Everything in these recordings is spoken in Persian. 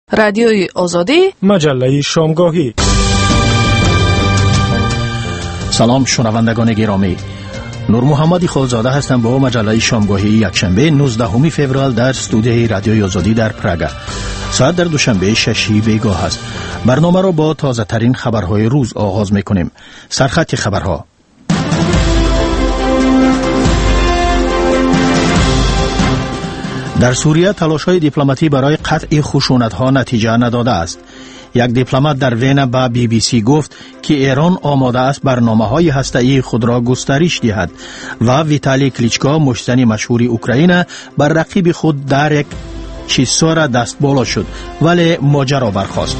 رادیوی آزادی، مجله شامگاهی. سلام شنوندگان گرامی، نور محمدی خالزاده هستم با مجله شامگاهی یکشنبه 19 فوریه در استودیوی رادیوی آزادی در پراگ. ساعت در دوشنبه 6 بیگاه است. برنامه را با تازه ترین خبرهای روز آغاز می‌کنیم. سرخط خبرها. در سوریه تلاش‌های دیپلماتی برای قطع خشونت‌ها نتیجه نداده است. یک دیپلمات در وین با BBC گفت که ایران آماده است برنامه‌های هسته‌ای خود را گسترش دهد و ویتالی کلیچکو مشتری مشهور اوکراین بر رقیب خود در یک چیزسار دست بالا شد ولی ماجرا برخاست.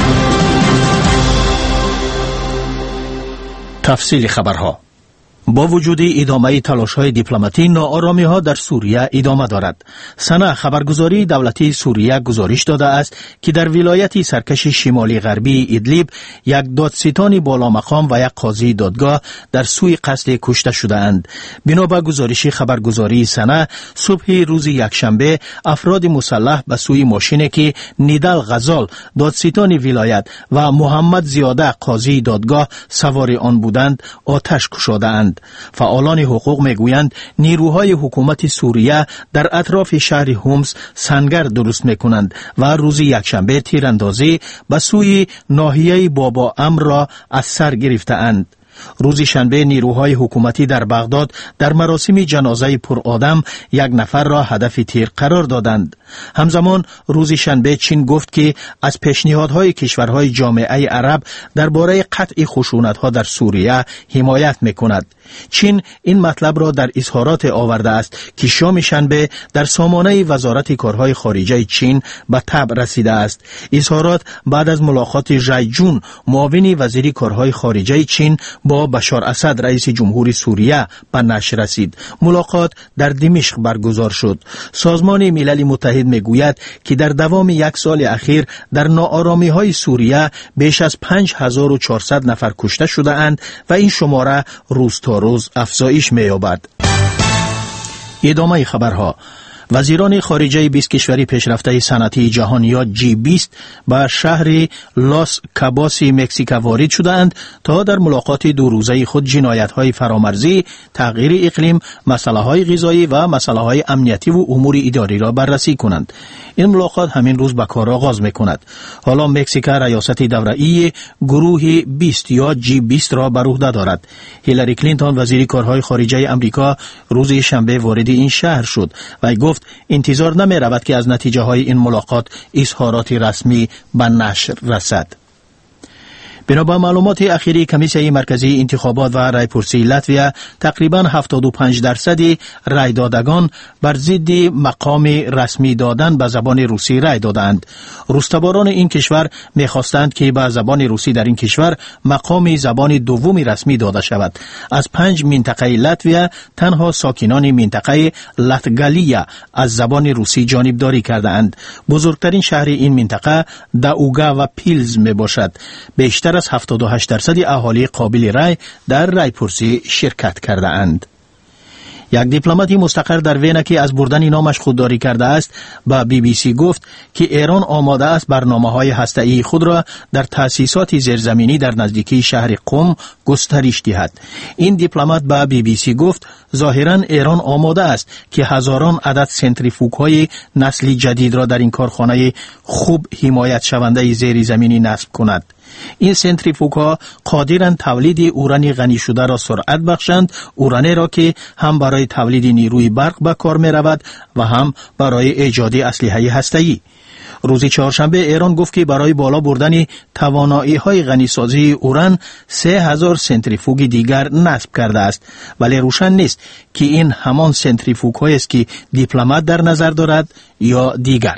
تفصیل خبرها. با وجود ادامه تلاش‌های دیپلماتی، ناآرامی‌ها در سوریه ادامه دارد. سنا خبرگزاری دولتی سوریه گزارش داده است که در ولایت سرکش شمالی غربی ادلیب یک دادستان بالا مقام و یک قاضی دادگاه در سوی قتل کشته شده‌اند. بنا به گزارش خبرگزاری سنا، صبح روز یکشنبه افراد مسلح به سوی ماشینی که نیدل غزال دادستان ولایت و محمد زیاده قاضی دادگاه سوار آن بودند آتش کشیدند. فعالان حقوق میگویند نیروهای حکومت سوریه در اطراف شهر هومس سنگر درست میکنند و روز یکشنبه تیراندازی به سوی ناحیه بابا امر را از سر گرفته‌اند. روز شنبه نیروهای حکومتی در بغداد در مراسم جنازه پرآدم یک نفر را هدف تیر قرار دادند. همزمان روز شنبه چین گفت که از پیشنهادهای کشورهای جامعه عرب درباره قطع خشونت‌ها در سوریه حمایت می‌کند. چین این مطلب را در اظهارات آورده است که شام شنبه در سامانه وزارت کارهای خارجه چین به تب رسیده است. اظهارات بعد از ملاقات ژی جون معاون وزیر کارهای خارجه چین با بشار اسد رئیس جمهور سوریه به نشر رسید. ملاقات در دمشق برگزار شد. سازمان ملل متحد میگوید که در دوام یک سال اخیر در ناآرامی‌های سوریه بیش از 5400 نفر کشته شده اند و این شماره روز تا روز افزایش می‌یابد. ادامه خبرها. وزیران خارجه 20 کشور پیشرفته صنعتی جهان یا G20 به شهر لاس کاباس مکزیک وارد شدند تا در ملاقات دو روزه خود جنایت‌های فرامرزی، تغییر اقلیم، مسائل غذایی و مسائل امنیتی و امور اداری را بررسی کنند. این ملاقات همین روز به کار آغاز می‌کند. حالا مکزیک ریاست دوره‌ای گروه 20 یا G20 را بر عهده دارد. هیلاری کلینتون وزیر کارهای خارجه آمریکا روز شنبه وارد این شهر شد و گفت انتظار نمی رود که از نتیجه های این ملاقات اظهارات رسمی به نشر رسد. بنابر معلومات اخیری کمیسیون مرکزی انتخابات و رایپرسی لاتویا، تقریباً 75% رای دادگان بر ضد مقام رسمی دادن به زبان روسی رای دادند. روستباران این کشور می‌خواستند که به زبان روسی در این کشور مقام زبان دوم رسمی داده شود. از 5 منطقه لاتویا تنها ساکنان منطقه لاتگالیا از زبان روسی جانبداری کرده‌اند. بزرگترین شهر این منطقه داوگا و پیلز میباشد. بیشتر از 78% اهالی قابل رای در رایپرسی شرکت کرده اند. یک دیپلماتی مستقر در وین که از بردن نامش خودداری کرده است با BBC گفت که ایران آماده است برنامه‌های هسته‌ای خود را در تأسیسات زیرزمینی در نزدیکی شهر قم گسترش دهد. این دیپلمات با BBC گفت ظاهراً ایران آماده است که هزاران عدد سنتریفوگ‌های نسل جدید را در این کارخانه خوب حمایت شونده زیرزمینی نصب کند. این سنتریفوگ‌ها قادرند تولید اوران غنی شده را سرعت بخشند، اورانی را که هم برای تولید نیروی برق به کار می رود و هم برای ایجاد اسلحه هسته‌ای. روز چهارشنبه ایران گفت که برای بالا بردن توانایی‌های غنیسازی اوران 3000 سنتریفوگ دیگر نصب کرده است، ولی روشن نیست که این همان سنتریفوگ‌هایی است که دیپلمات در نظر دارد یا دیگر.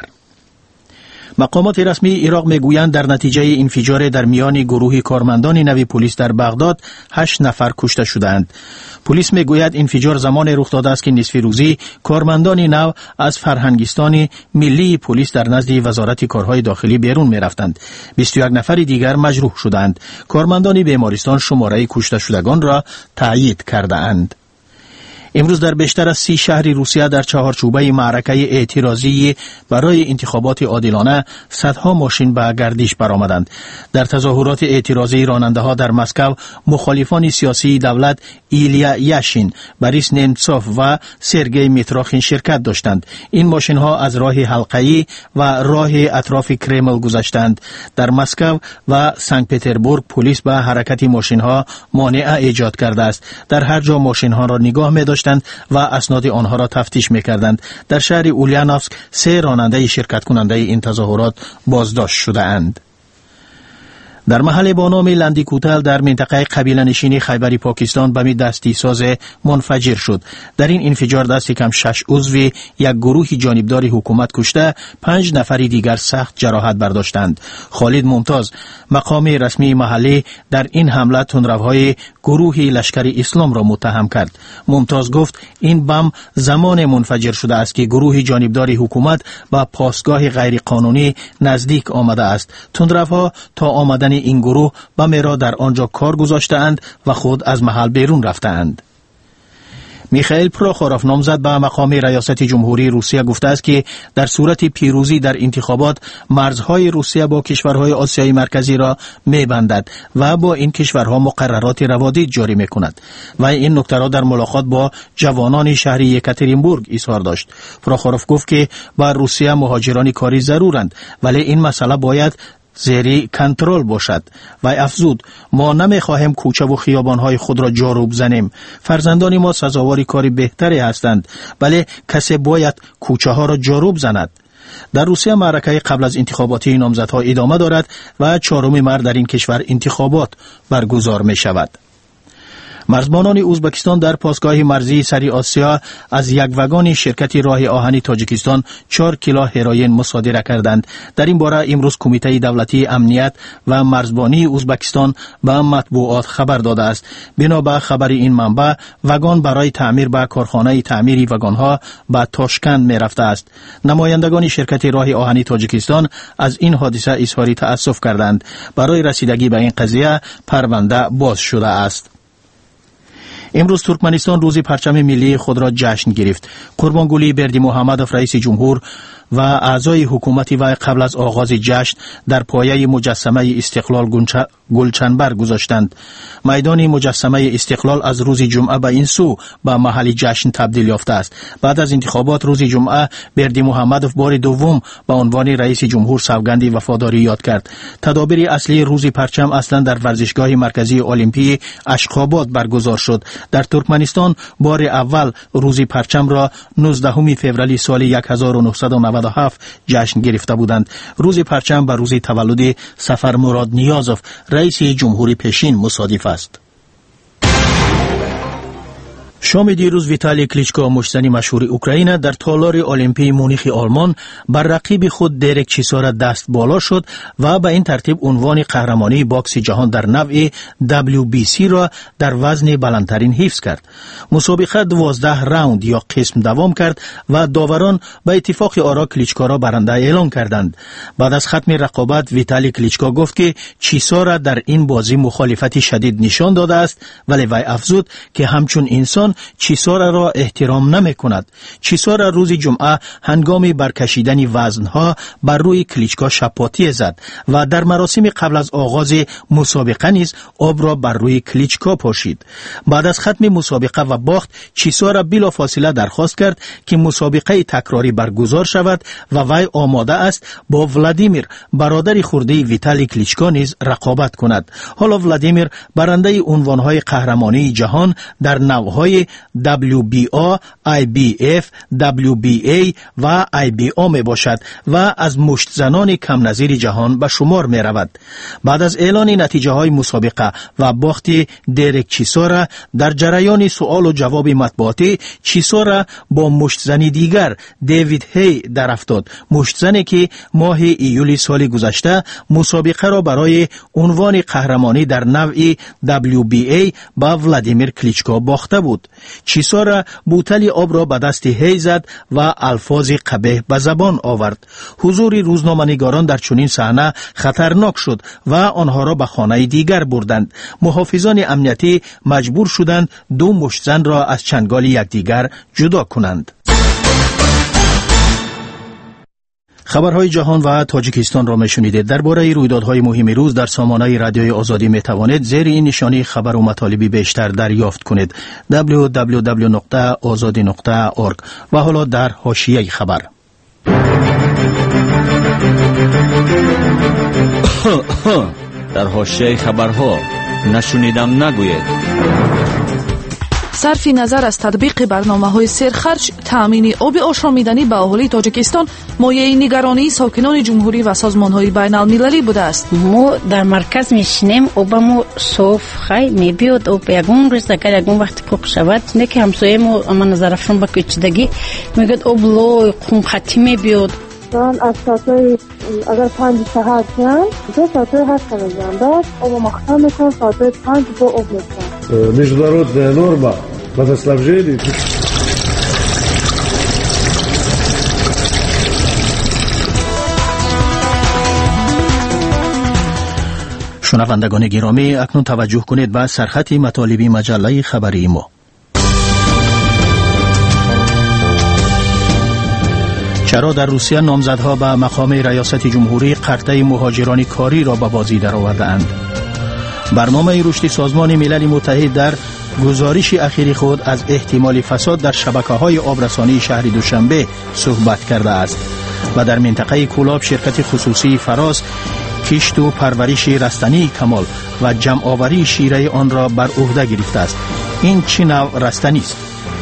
مقامات رسمی عراق میگویند در نتیجه انفجار در میان گروه کارمندان نوی پلیس در بغداد 8 نفر کشته شدند. پلیس میگوید انفجار زمان رخ داده است که نصف روزی کارمندان نو از فرهنگستان ملی پلیس در نزد وزارت کارهای داخلی بیرون میرفتند. 21 نفر دیگر مجروح شدند. کارمندان بیمارستان شماره کشته شدگان را تایید کرده اند. امروز در بیشتر از 30 شهر روسیه در چهارچوبه معرکه اعتراضی برای انتخابات عادلانه صدها ماشین به گردش برآمدند. در تظاهرات اعتراضی راننده‌ها در مسکو مخالفان سیاسی دولت ایلیا یاشین، بوریس نمتسوف و سرگئی میتراخین شرکت داشتند. این ماشین‌ها از راه حلقه‌ای و راه اطراف کرمل گذشتند. در مسکو و سنت پتربورگ پلیس به حرکت ماشین‌ها مانع ایجاد کرده است. در هر جا ماشین‌ها را نگاه می‌داشتند و اسناد آنها را تفتیش می‌کردند. در شهر اولیانوفسک 3 راننده شرکت کننده این تظاهرات بازداشت شده‌اند. در محل با نام لندیکوتل در منطقه قبیله نشینی خیبر پاکستان به دستی ساز منفجر شد. در این انفجار دست کم 6 عضو یک گروه جانبدار حکومت کشته، 5 نفر دیگر سخت جراحت برداشتند. خالد ممتاز، مقام رسمی محلی، در این حمله تندروهای گروه لشکر اسلام را متهم کرد. ممتاز گفت این بم زمان منفجر شده است که گروه جانبدار حکومت به پاسگاه غیرقانونی نزدیک آمده است. تندروها تا آمدن این گروه بم را در آنجا کار گذاشته‌اند و خود از محل بیرون رفته‌اند. میخائیل پروخوروف نامزد به مقام ریاست جمهوری روسیه گفته است که در صورت پیروزی در انتخابات مرزهای روسیه با کشورهای آسیای مرکزی را می‌بندد و با این کشورها مقررات روادید جاری می‌کند و این نکته را در ملاقات با جوانان شهر یکاترینبورگ اظهار داشت. پروخوروف گفت که با روسیه مهاجران کاری ضرورند، ولی این مسئله باید زیر کنترل باشد. و افزود ما نمیخواهیم کوچه و خیابانهای خود را جارو بزنیم. فرزندان ما سزاوار کاری بهتری هستند، ولی کسی باید کوچه ها را جارو بزند. در روسیه معرکه قبل از انتخاباتی نامزدها ادامه دارد و 4 مارس در این کشور انتخابات برگزار می شود. مرزبانان ازبکستان در پاسگاه مرزی سری آسیا از یک واگن شرکت راه آهن تاجیکستان 4 کیلو هروئین مصادره کردند. در این باره امروز کمیته دولتی امنیت و مرزبانی ازبکستان به مطبوعات خبر داده است. بنا به خبر این منبع، واگن برای تعمیر به کارخانه تعمیری واگن‌ها به تاشکند می رفته است. نمایندگان شرکت راه آهن تاجیکستان از این حادثه اظهار تأسف کردند. برای رسیدگی به این قضیه پرونده باز شده است. امروز ترکمنستان روز پرچم ملی خود را جشن گرفت. قربانگلی بردیمحمدوف رئیس جمهور و اعضای حکومتی و قبل از آغاز جشن در پایه مجسمه استقلال گلچنبر گذاشتند. میدان مجسمه استقلال از روز جمعه به این سو به محل جشن تبدیل یافته است. بعد از انتخابات روز جمعه بردیمحمدوف بار دوم به عنوان رئیس جمهور سوگند وفاداری یاد کرد. تدابیر اصلی روز پرچم اصلا در ورزشگاه مرکزی المپی اشخاباد برگزار شد. در ترکمنستان بار اول روز پرچم را 19 فوریه سال 1997 جشن گرفته بودند. روز پرچم به روز تولد سفر مراد نیازوف رئیس جمهوری پیشین مصادف است. شام دیروز ویتالی کلیچکو مشتزن مشهور اوکراین در تالار المپی مونیخ آلمان بر رقیب خود دریک چیسارا دست بالا شد و به این ترتیب عنوان قهرمانی باکس جهان در نوع WBC را در وزن بلندترین حفظ کرد. مسابقه 12 راوند یا قسم دوام کرد و داوران به اتفاق آرا کلیچکو را برنده اعلام کردند. بعد از ختم رقابت ویتالی کلیچکو گفت که چیسارا در این بازی مخالفت شدید نشان داده است، ولی وی افزود که همچون انسان چیسارا را احترام نمی کند. چیسارا روز جمعه هنگام برکشیدن وزنها بر روی کلیچکو شپاتی زد و در مراسم قبل از آغاز مسابقه نیز آب را بر روی کلیچکو پاشید. بعد از ختم مسابقه و باخت، چیسارا بلافاصله درخواست کرد که مسابقه تکراری برگزار شود و وی آماده است با ولادیمیر برادر خورده ویتالی کلیچکو نیز رقابت کند. حالا ولادیمیر برنده عنوانهای قهرمانی جهان در نوعهای WBO، IBF، WBA و IBO می باشد و از مشتزنان کم نظیر جهان به شمار می رود. بعد از اعلان نتیجه های مسابقه و باخت دریک چیسارا در جریان سوال و جواب مطبوعاتی، چیسارا با مشتزن دیگر دیوید هی در افتاد. مشتزنی که ماه ایولی سال گذشته مسابقه را برای عنوان قهرمانی در نوع WBA با ولادیمیر کلیچکو باخته بود. چیسا بوتل آب را به دست هی زد و الفاظ قبیح به زبان آورد. حضور روزنامه‌نگاران در چنین صحنه خطرناک شد و آنها را به خانه دیگر بردند. محافظان امنیتی مجبور شدند دو مشتزن را از چنگال یکدیگر جدا کنند. خبرهای جهان و تاجیکستان را میشنیدید. درباره رویدادهای مهم روز در سامانه رادیوی آزادی می توانید زیر این نشانی خبر و مطالبی بیشتر دریافت کنید. www.azadi.org. و حالا در حاشیه خبر. در حاشیه خبرها نشنیدم نگوید. صرف نظر از تطبیق برنامه‌های سرخرج، تأمین آب آشامیدنی به اهالی تاجیکستان مایه نگرانی ساکنان جمهوری و سازمان‌های بین‌المللی بوده است. ما در مرکز میشینیم، آبمو صاف خیلی میبیاد. آب یکون روز اگر یکون وقتی کوک شود، نه که همسایه ما اما نظرشون با کچیدگی میگد آب لای قوم خطی میبیاد. من از ساعتای اگر 5 ساعت جان 2 ساعتای هست کنم بعد آب مختار میکنم ساعتای 5 با آب میکنم. Международная норма водоснабжения. شنوندگان گرامی، اکنون توجه کنید به سرخط مطالبی مجله خبری ما. چرا در روسیه نامزدها به مقام ریاست جمهوری قرطه مهاجران کاری را به بازی درآورده‌اند؟ برنامه رشد سازمان ملل متحد در گزارش اخیر خود از احتمال فساد در شبکه‌های آبرسانی شهر دوشنبه صحبت کرده است و در منطقه کولاب شرکت خصوصی فراس کشت و پرورش رستنی کمال و جمع‌آوری شیره آن را بر عهده گرفته است. این چه نوع رستنی است؟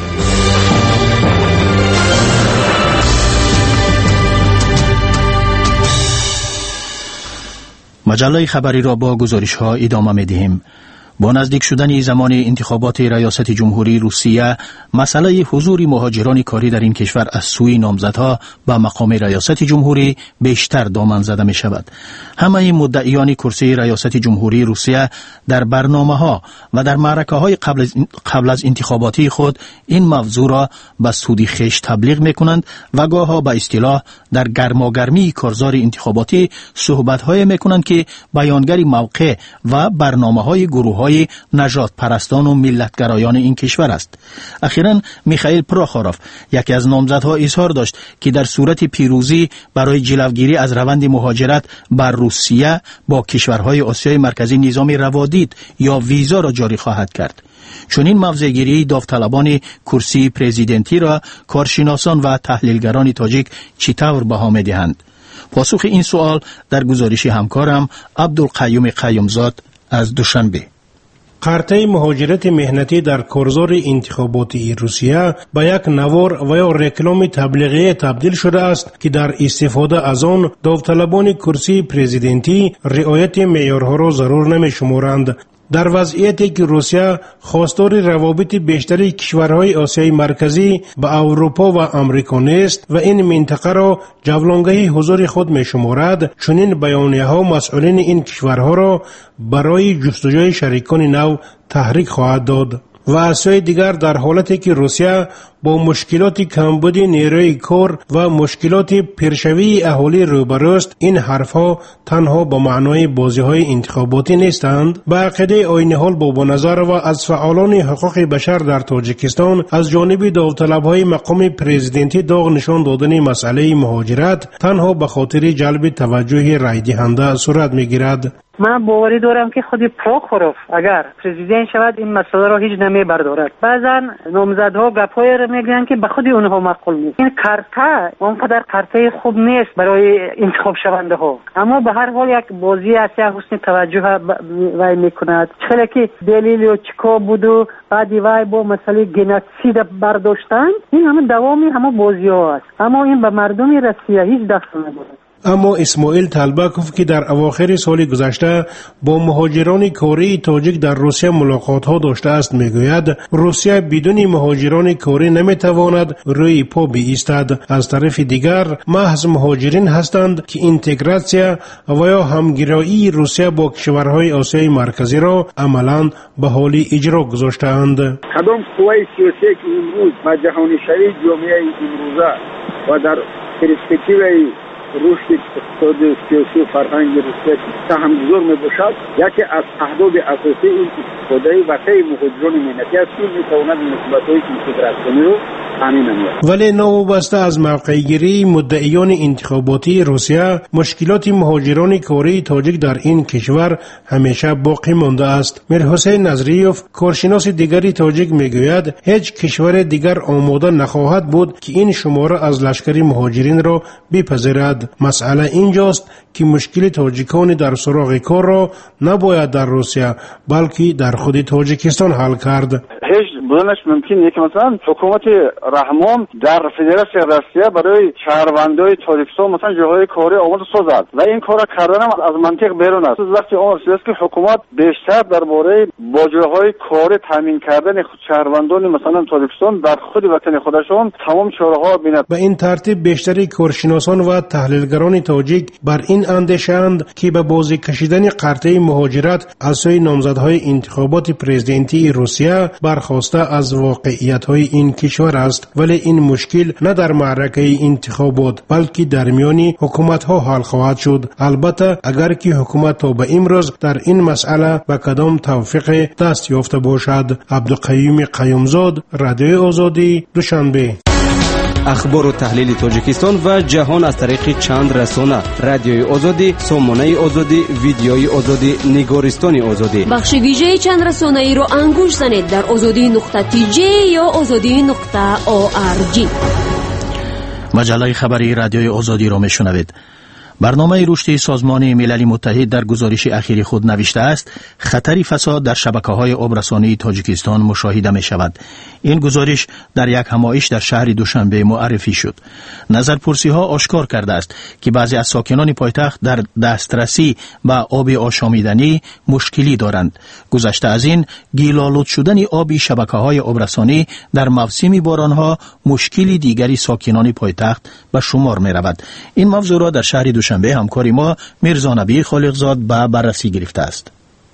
مجله خبری را با گزارش‌ها ادامه می‌دهیم. با نزدیک شدن زمان انتخابات ریاست جمهوری روسیه، مسئله حضور مهاجران کاری در این کشور از سوی نامزدها به مقام ریاست جمهوری بیشتر دامن زده می شود. همه مدعیان کرسی ریاست جمهوری روسیه در برنامه‌ها و در معرکه‌های قبل از انتخاباتی خود این موضوع را به سود خویش تبلیغ می‌کنند و گاه‌ها به اصطلاح در گرماگرمی کارزار انتخاباتی صحبت‌های می‌کنند که بیانگر موقع و برنامه‌های گروه‌های نجات پرستان و ملتگرایان این کشور است. اخیراً میخائیل پروخوروف، یکی از نامزدها، اظهار داشت که در صورت پیروزی برای جلوگیری از روند مهاجرت بر روسیه با کشورهای آسیای مرکزی نظام روادید یا ویزا را جاری خواهد کرد. چون این موضع‌گیری داوطلبان کرسی پرزیدنتی را کارشناسان و تحلیلگران تاجیک چطور بها می‌دهند؟ پاسخ این سوال در گزارش همکارم عبدالقیوم قیومزاد از دوشنبه. قرطه مهاجرت مهنتی در کارزار انتخاباتی روسیه به یک نوار و یا رکلام تبلیغی تبدیل شده است که در استفاده از آن داوطلبان کرسی پرزیدنتی رعایت معیارها را ضرور نمی شمارند. در وضعیتی که روسیه خواستار روابط بیشتری کشورهای آسیای مرکزی با اروپا و آمریکا نیست و این منطقه را جولانگاه حضور خود می شمارد، چنین بیانیه‌ها مسئولین این کشورها را برای جستجوی شریکان نو تحریک خواهد داد. و از سوی دیگر در حالتی که روسیه با مشکلات کمبود نیروی کار و مشکلات پیشروی اهالی روبروست، این حرفها تنها با معنای بازی‌های انتخاباتی نیستند. به عقیده عین حال با نظر و از فعالان حقوق بشر در تاجیکستان از جانب داوطلب‌های مقام پرزیدنتی داغ نشان دادن مسئله مهاجرت تنها به خاطر جلب توجه رای دهنده صورت می‌گیرد. من باوری دارم که خود پروخوروف اگر پرزیدنت شود این مسئله را هیچ نمیبردارد. بعضا نامزدها گپ‌های را میگن که به خود اونها معقول نیست. این کارت اونقدر کارت خوب نیست برای انتخاب شونده ها، اما به هر حال یک بازی است، یک حسن توجه وای میکند. چرا که دلیل و چیکار بود و بعد وای با مسئله گنوسید برداشتن، این همه دوامی همه بازی ها است، اما این به مردم روسیه هیچ دخل ندارد. اما اسماعیل طلبکوف که در اواخر سال گذشته با مهاجران کره تاجیک در روسیه ملاقات ها داشته است میگوید روسیه بدون مهاجران کره نمیتواند روی پا بایستد. از طرف دیگر محض مهاجرین هستند که اینتگراسیا و یا همگرایی روسیه با کشورهای آسیای مرکزی را عملاً به حال اجرا گذاشتهاند. کدام قوای سیاسی که امروز با جهانی شوی جامعه امروزه و در پرسپکتیو رشد اقتصادی سیاسی و فرهنگی روسیه سهمگذار میباشد، یکی از اهداف اساسی این استفاده وقتی مهاجران مهنتی است که میتواند نسبت‌های اینتگراسیونی رو تامین نماید. ولی نوبسته از موقع‌گیری مدعیان انتخاباتی روسیه، مشکلات مهاجران کره تاجیک در این کشور همیشه باقی مانده است. میرحسین نظریوف، کارشناس دیگری تاجیک میگوید هیچ کشور دیگر آماده نخواهد بود که این شماره از لشکر مهاجرین را بپذیرد. مسئله اینجاست که مشکل تاجیکان در سراغ کار را نباید در روسیه بلکه در خود تاجیکستان حل کرد. هیچ بودنش ممکنه که مثلا حکومت رحمان در فدراسیون روسیه برای شهروندای تاجیکستان مثلا جاهای کاری آماده سازد و این کار کردن هم از منطق بیرون است. وقتی آمده است که حکومت بیشتر درباره باجه‌های کاری تامین کردن شهروندان مثلا تاجیکستان در خود وطن خودشون تمام چاره‌ها بیند. به این ترتیب بیشتری کارشناسان و تحلیلگران تاجیک بر این اندیشه‌اند که به بازی کشیدن قرطه مهاجرت از سوی نامزدهای انتخابات پرزیدنتی روسیه برخواسته از واقعیت‌های این کشور است. ولی این مشکل نه در معرکه انتخابات بلکه در میان حکومت‌ها حل خواهد شد، البته اگر که حکومت تا به امروز در این مسئله به کدام توفیق دست یافته باشد. عبدالقیوم قیومزاد، رادیوی آزادی، دوشنبه. اخبار و تحلیل تاجیکستان و جهان از طریق چند رسانه: رادیوی آزادی، سامانه آزادی، ویدیوی آزادی، نگارستان آزادی. بخش ویژه چند رسانه ای را انگوش زنید در azadi.tj یا azadi.org. مجله خبری رادیوی آزادی را میشنوید. برنامه رشد سازمان ملل متحد در گزارش اخیر خود نوشته است خطر فساد در شبکه‌های آبرسانی تاجیکستان مشاهده می شود. این گزارش در یک همایش در شهر دوشنبه معرفی شد. نظرپرسی‌ها آشکار کرده است که بعضی از ساکنان پایتخت در دسترسی به آب آشامیدنی مشکلی دارند. گذشته از این، گیل‌آلود شدن آب شبکه‌های آبرسانی در موسم باران‌ها مشکلی دیگری ساکنان پایتخت به شمار می رود. این موضوع را در شهر دوشنبه همکاری ما میرزا نبی خالقزاد به بررسی گرفته است.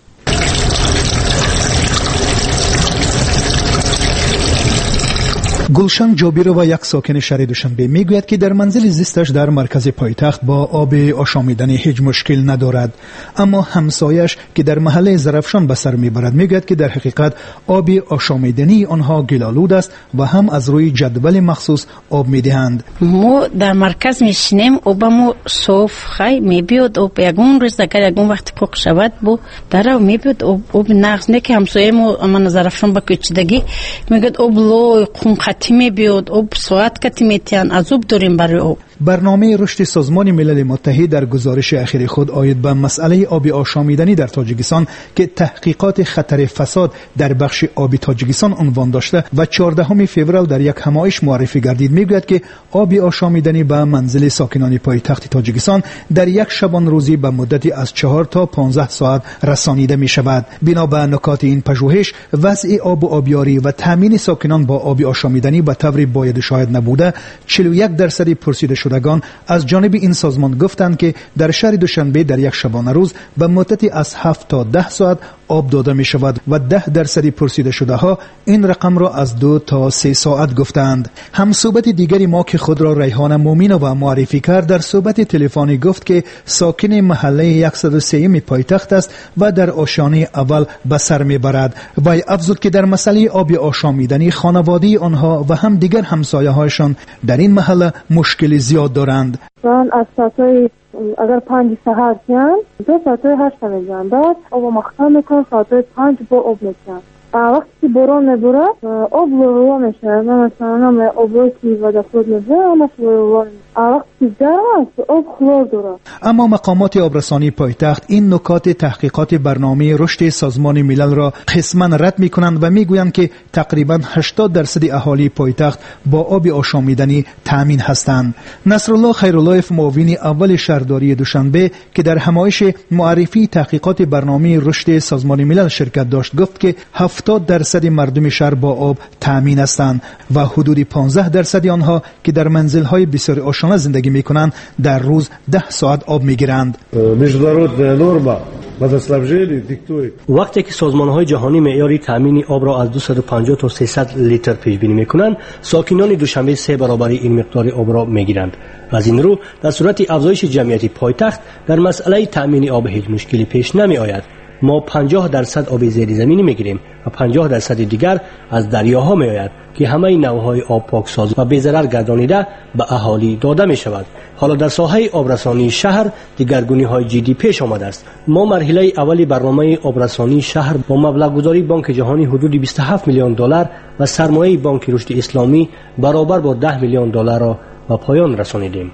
گلشن جابیرова یک ساکن شهر دوشنبه میگوید که در منزل زیستش در مرکز پایتخت با آب آشامیدنی هیچ مشکل ندارد، اما همسایش که در محله زرفشان به سر میبرد میگوید که در حقیقت آب آشامیدنی آنها گل‌آلود است و هم از روی جدول مخصوص آب میدهند. ما در مرکز میشینیم، آبمو صاف خی میبیاد، آب یگون روز اگر یگون وقت کوک شود بو در میبیاد آب نقص نه که همسایه‌مو اما زرفشان با کوچیدگی میگوید آب لوی خون خطی بیاد، آب ساعت کتی میتیان از آب داریم برای آب. برنامه رشد سازمان ملل متحد در گزارش اخیر خود آید به مسئله آب آشامیدنی در تاجیکستان که تحقیقات خطر فساد در بخش آب تاجیکستان عنوان داشته و 14 فوریه در یک همایش معرفی گردید میگوید که آب آشامیدنی به منزل ساکنان پایتخت تاجیکستان در یک شبان روزی به مدتی از 4 تا 15 ساعت رسانیده می شود. بنا به نکات این پژوهش، وضع آب و آبیاری و تامین ساکنان با آب آشامیدنی به طور باید شاید نبوده 41% پرسیده شدگان از جانب این سازمان گفتند که در شهر دوشنبه در یک شبانه روز به مدتی از 7 تا 10 ساعت آب داده می شود و 10% پرسیده شده ها این رقم را از 2 تا 3 ساعت گفتند. هم صحبت دیگری ما که خود را ریحان مومینووا معرفی کرد در صحبت تلفنی گفت که ساکن محله 103 پایتخت است و در آشیانه اول به سر می برد. و افزود که در مسئله آب آشامیدنی خانواده آنها و هم دیگر همسایه هایشان در این محله مشکل زیاد دارند. من از ساعتای اگر 5 ساعت میان 2 ساعت 8 میان بعد آب مختار میکنم، ساعت 5 با آب میکنم. وقتی که باران میباره آب لوروا میشه، مثلا آبی که ودخود میشه همش لوروا. وقتی که گرم است آب خلال داره. اما مقامات آبرسانی پایتخت این نکات تحقیقات برنامه رشد سازمان ملل را قسما رد میکنند و میگویند که تقریبا 80% اهالی پایتخت با آب آشامیدنی تامین هستند. نصرالله خیراللهف معاون اول شهرداری دوشنبه که در همایش معرفی تحقیقات برنامه رشد سازمان ملل شرکت داشت گفت که 70% مردم شهر با آب تامین هستند و حدود 15% آنها که در منزل‌های بسیار آشنا زندگی میکنند در روز 10 ساعت آب میگیرند. وقتی که سازمان‌های جهانی معیار تامین آب را از 250 تا 300 لیتر پیش بینی میکنند، ساکنان دوشنبه 3 برابر این مقدار آب را میگیرند. از این رو در صورت افزایش جمعیت پایتخت در مسئله تامین آب هیچ مشکلی پیش نمی آید. ما 50% آب زیر زمینی میگیریم و 50% دیگر از دریاها می آید که همه نوعهای آب پاکساز و بی‌ضرر گردانیده به اهالی داده می شود. حالا در ساحه آبرسانی شهر دگرگونی‌های جدی پیش آمده است. ما مرحله اولی برنامه آبرسانی شهر با مبلغ گذاری بانک جهانی حدود 27 میلیون دلار و سرمایه بانک رشد اسلامی برابر با 10 میلیون دلار را و پایان رسانیدیم.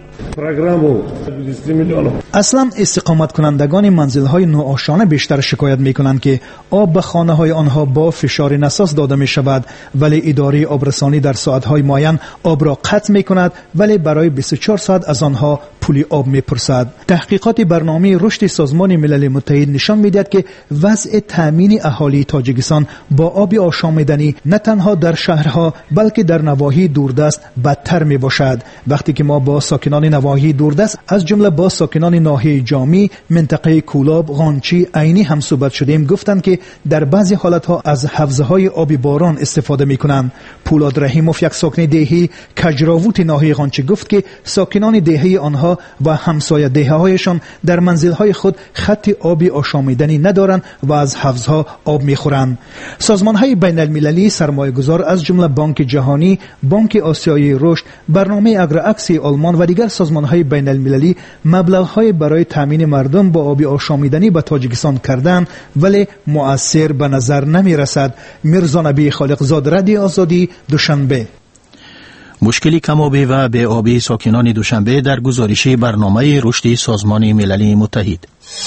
اصلا استقامت کنندگان منزل‌های نوآشانه بیشتر شکایت می‌کنند که آب به خانه‌های آنها با فشار نساس داده می‌شود، ولی اداره آبرسانی در ساعت‌های معین آب را قطع می‌کند ولی برای 24 ساعت از آنها پول آب می‌پرسد. تحقیقات برنامه رشد سازمان ملل متحد نشان می‌دهد که وضع تامین اهالی تاجیکستان با آب آشامیدنی نه تنها در شهرها بلکه در نواحی دوردست بدتر میباشد. وقتی که ما با ساکنان نواحی دوردست از جمله با ساکنان ناحیه جامی، منطقه کولاب، غانچی، عینی هم صحبت شدیم، گفتند که در بعضی حالتها از حوضه‌های آب باران استفاده می‌کنند. پولاد رحیموف یک ساکن دهی کجراووت ناحیه غانچی گفت که ساکنان دهه آنها و همسایه دهه‌هایشان در منزل‌های خود خط آبی آشامیدنی ندارند و از حوضها آب می‌خورند. سازمان‌های بین‌المللی سرمایه‌گذار از جمله بانک جهانی، بانک آسیایی رشد، برنامه اگرعکسی آلمان و دیگر سازمان‌های بین‌المللی مبلغ‌های برای تامین مردم با آب آشامیدنی به تاجیکستان کردند ولی مؤثر به نظر نمی‌رسد. میرزا نبی خالقزاد، رادیو آزادی، دوشنبه. مشکلی کم‌آبی و بی‌آبی ساکنان دوشنبه در گزارش برنامه رشد سازمان ملل متحد.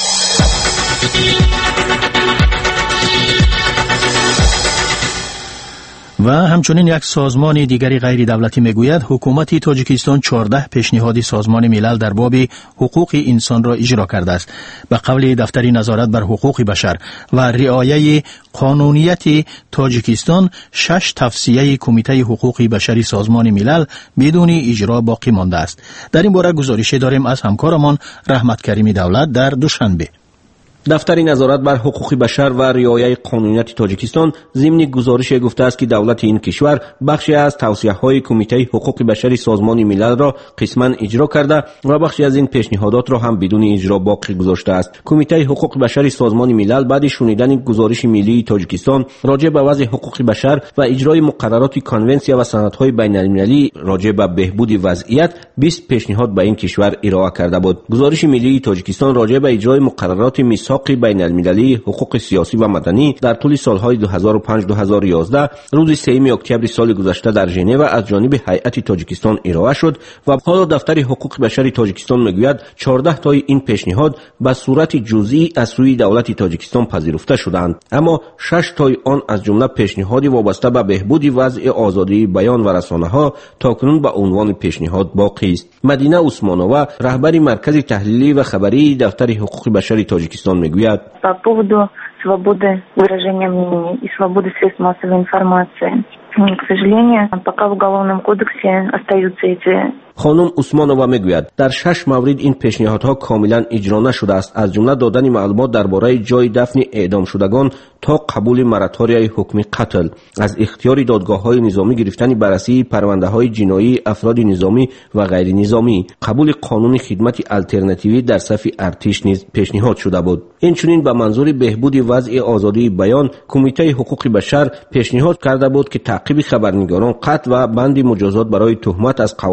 و همچنین یک سازمان دیگری غیر دولتی میگوید حکومت تاجیکستان 14 پیشنهاد سازمان ملل در باب حقوق انسان را اجرا کرده است. به قول دفتر نظارت بر حقوق بشر و رعایت قانونیت تاجیکستان 6 توصیه کمیته حقوق بشری سازمان ملل بدون اجرا باقی مانده است. در این باره گزارش داریم از همکارمان رحمت کریم دولت در دوشنبه. دفتر نظارت بر حقوق بشر و رعایت قانونیت تاجیکستان ضمن گزارش گفته است که دولت این کشور بخشی از توصیه‌های کمیته حقوق بشری سازمان ملل را قسماً اجرا کرده و بخشی از این پیشنهادات را هم بدون اجرا باقی گذاشته است. کمیته حقوق بشری سازمان ملل بعد شنیدن گزارش ملی تاجیکستان راجع به وضع حقوق بشر و اجرای مقررات کنونسیا و سندهای بین‌المللی راجع به بهبود وضعیت 20 پیشنهاد به این کشور ارائه کرده بود. گزارش ملی تاجیکستان راجع به اجرای مقررات میثاق بین‌المللی حقوق سیاسی و مدنی در طول سالهای 2005-2011 روز 3 اکتبر سال گذشته در ژنو از جانب هیئت تاجیکستان ارائه شد و حالا دفتر حقوق بشری تاجیکستان میگوید 14 تای این پیشنهاد به صورت جزئی از سوی دولت تاجیکستان پذیرفته شدند، اما 6 تای آن از جمله پیشنهادی وابسته به بهبود وضع آزادی بیان و رسانه‌ها تاکنون به عنوان پیشنهاد باقی است. مدینه عثمانова، رهبر مرکز تحلیلی و خبری دفتر حقوق بشری تاجیکستان میگوید по поводу свободы выражения мнений и свободы средств массовой информации. К сожалению, пока в Уголовном кодексе остаются эти. خانم عثمانова میگوید در 6 مورد این پیشنهادها کاملا اجرا نشده است، از جمله دادن معلومات درباره جای دفن اعدام شدگان تا قبول مراتوریای حکم قتل، از اختیار دادگاه‌های نظامی گرفتن بررسی پرونده‌های جنایی افراد نظامی و غیر نظامی، قبول قانون خدمت آلترناتیوی در صف ارتش نیز پیشنهاد شده بود. این چنین به منظور بهبود وضع آزادی بیان کمیته حقوق بشر پیشنهاد کرده بود که تعقیب خبرنگاران، قطع و بند مجازات برای تهمت از قوانین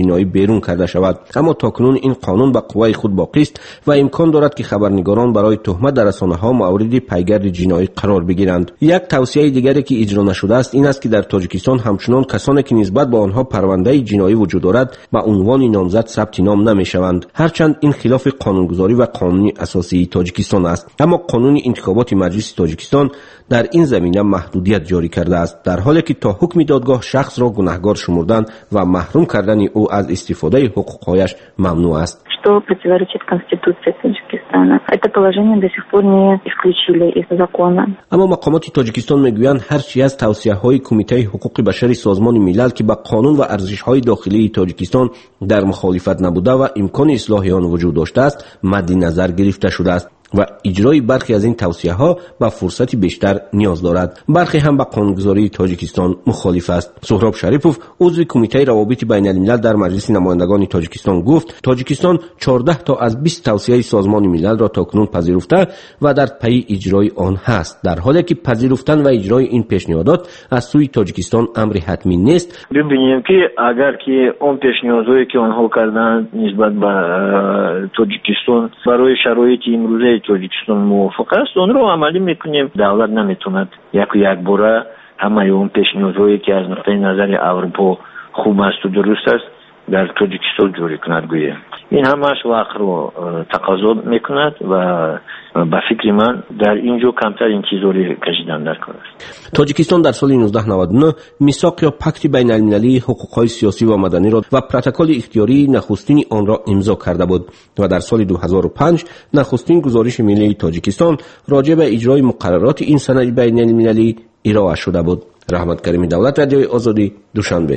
جنایی بیرون کرده شود، اما تاکنون این قانون به قوه خود باقی است و امکان دارد که خبرنگاران برای تهمت در رسانه‌ها مورد پیگرد جنایی قرار بگیرند. یک توصیه دیگری که اجرا نشده است این است که در تاجیکستان همچنان کسانی که نسبت به آنها پرونده جنایی وجود دارد به عنوان نامزد ثبت نام نمی‌شوند، هرچند این خلاف قانونگذاری و قانون اساسی تاجیکستان است. اما قانون انتخابات مجلس تاجیکستان در این زمینه محدودیت جاری کرده است، در حالی که تا حکم دادگاه شخص را گناهکار شمردن و محروم کردن او از استفاده حقوق‌هایش ممنوع است. Что противоречит Конституции Таджикистана. Это положение до сих пор не исключили из закона. اما مقامات تاجیکستان میگویند هرچی از توصیه‌های کمیته حقوق بشر سازمان ملل که با قانون و ارزش‌های داخلی تاجیکستان در مخالفت نبوده و امکان اصلاح آن وجود داشته است مد نظر گرفته شده است و اجرای برخی از این توصیه‌ها با فرصت بیشتر نیاز دارد. برخی هم با قانونگذاری تاجیکستان مخالف است. سهراب شریفوف عضو کمیته روابط بین الملل در مجلس نمایندگان تاجیکستان گفت تاجیکستان 14 تا از 20 توصیه سازمان ملل را تاکنون پذیرفته و در پی اجرای آن هست، در حالی که پذیرفتن و اجرای این پیشنهادات از سوی تاجیکستان امر حتمی نیست. ببینیم که اگر که اون پیشنهاداتی که آنها کردند نسبت به تاجیکستان برای شرایط امروزه تاجیکستان موافق است، اون رو عملی میکنیم. دولت نمیتوند یک باره همه اون پیشنهادهایی که از نقطه نظر اروپا خوب است و درست است در تاجیکستان جوری کند. گویه این همش وقت رو تقاضا میکند و با فکر من در اینجا کمتر انتظاری کشیدن در کار است. تاجیکستان در سال 1999 میثاق یا پکت بین المللی حقوق‌های سیاسی و مدنی را و پروتکل اختیاری نخستین آن را امضا کرده بود و در سال 2005 نخستین گزارش ملی تاجیکستان راجع به اجرای مقررات این سند بین المللی ارائه شده بود. رحمت کریمی دولت، رادیوی آزادی، دوشنبه.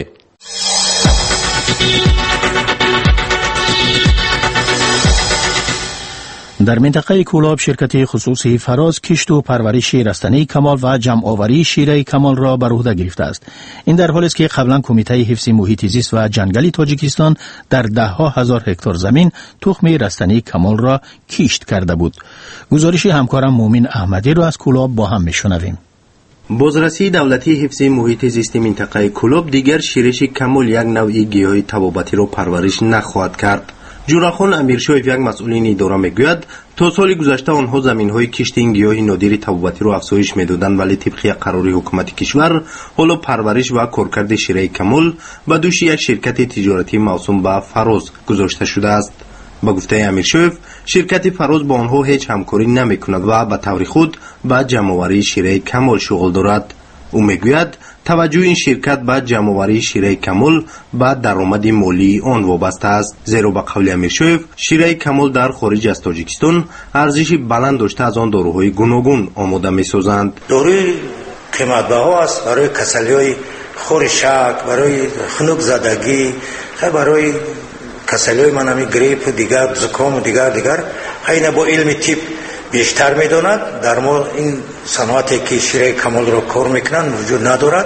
در منطقه کولاب شرکت خصوصی فراز کشت و پرورش رستنی کمال و جمع آوری شیره کمال را بر عهده گرفته است. این در حالی است که قبلا کمیته حفظ محیط زیست و جنگلی تاجیکستان در 10,000 هکتار زمین تخم رستنی کمال را کشت کرده بود. گزارش همکارم مومن احمدی را از کولاب با هم میشنویم. بازرسی دولتی حفظ محیط زیست منطقه کولاب دیگر شیرش کمال یک نوع گیاه تبابتی را پرورش نخواهد کرد. جوراخان امیرشاهیف یک مسئولین اداره میگوید تا سال گذشته آنها زمین‌های کشت این گیاه نادر تبابتی را افزایش میدادند، ولی طبق قرار حکومت کشور حالا پرورش و کارکرد شیره کمال به دوش یک شرکت تجارتی موسوم به فراز گذاشته شده است. با گفته امیرشاهیف شرکت فراز با آنها هیچ همکاری نمیکند و به طور خود به جمع‌آوری شیره کمال شغل دارد. او میگوید توجه این شرکت به جمع‌آوری شیره کمال به درآمد مالی آن وابسته است، زیرا به قول امیرشاهیف شیره کمال در خارج از تاجیکستان ارزش بلند داشته از آن داروهای گوناگون آماده می‌سازند. داروی قیمت‌بها است برای کسلی‌های خور شک، برای خنک زدگی، برای کسلی‌های منامی گریپ و دیگر زکام و دیگر اینا با علم طب بیشتر میداند. در ما این صنعتی که شیره کمال را کار میکنند وجود ندارد،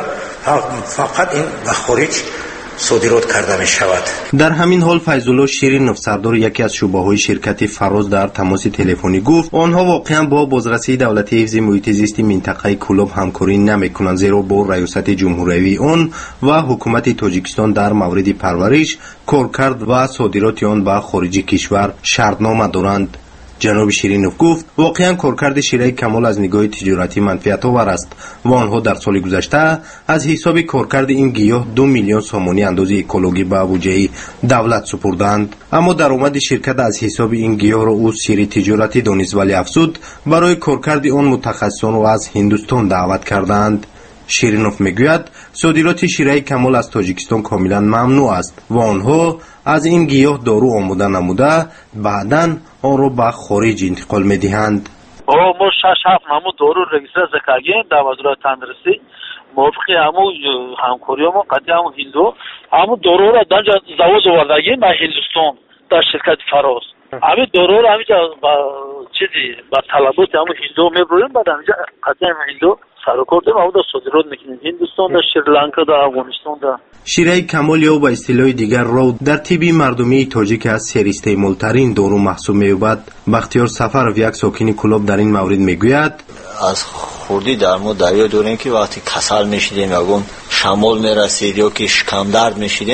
فقط این به خارج صادرات کرده می شود. در همین حال فیض‌الله شیرینوف سردار یکی از شعبه‌های شرکت فراز در تماس تلفنی گفت آنها واقعا با بازرسی دولتی حفظ محیط زیست منطقه کولاب همکاری نمی‌کنند، زیرا با ریاست جمهوری آن و حکومت تاجیکستان در مورد پرورش، کارکرد و صادرات آن به خارج کشور شرطنامه دارند. جناب شیرینوف گفت واقعا کارکرد شیره کمال از نگاه تجارتی منفعت آور است و آنها در سال گذشته از حساب کارکرد این گیاه 2 میلیون سامانی اندازه اکولوژی به بودجه دولت سپردند. اما درآمد شرکت از حساب این گیاه را او سری تجارتی دانست، ولی افزود برای کارکرد آن متخصصان را از هندوستان دعوت کردند. شیرینوف میگوید صادرات شیره کمال از تاجیکستان کاملا ممنوع است و آنها از این گیاه دارو آماده نموده بعداً آن را به خارج انتقال میدهند. ما 6-7 همون دارو رجیستر کردیم در وزارت تندرستی، موافق همون همکاری ما قطعی همون هندو همون دارو را در زواج آوردگیم به هندوستان در شرکت فراز. همین دارو را همینجا با چیزی با طلبات همون هندو میبریم، بعد همینجا قطعی همون هندو سرکردیم همون در صادرات میکنیم هندوستان، در شریلانکا، در افغانستان. شیره کمال یا به اصطلاح دیگر رو در طب مردمی تاجیک از سر استعمال‌ترین دارو محسوب می‌یابد. بختیار سفر یک ساکن کولاب در این مورد میگوید از خوردی در ما دریا داریم که وقتی کسل میشیدیم یا شمال میرسید یا که شکم درد میشیدیم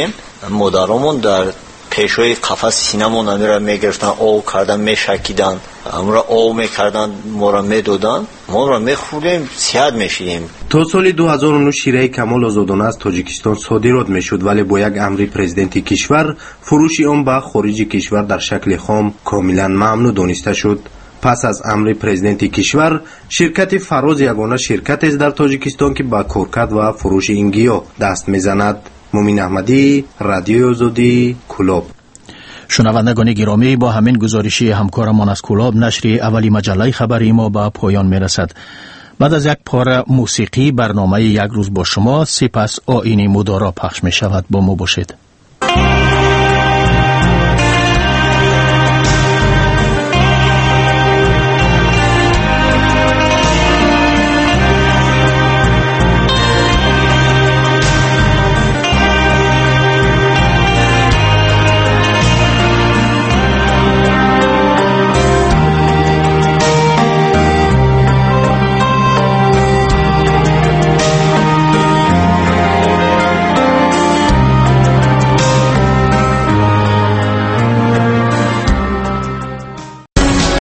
مادرامون در پیشوی قفس سینمون امیره میگرفتن، او کردن میشکیدن، امرا او میکردن، ما را میدودن، ما را میخوردیم، صحت میشیدیم. تا سال 2009 شیره کمال آزادانه از تاجیکستان صادرات میشد، ولی با یک امر پرزیدنت کشور فروش آن به خارج کشور در شکل خام کاملا ممنوع دانسته شد. پس از امر پرزیدنت کشور، شرکت فراز یگانه شرکت است در تاجیکستان که به کارکرد و فروش این گیاه دست میزند. مومین احمدی، رادیوی آزادی، کلاب. شنوندگان گرامی، با همین گزارشی همکارمان از کلاب نشر اولی مجله خبری ما به پایان میرسد. بعد از یک پاره موسیقی برنامه یک روز با شما، سپس آیین مدارا پخش می شود. با ما باشید.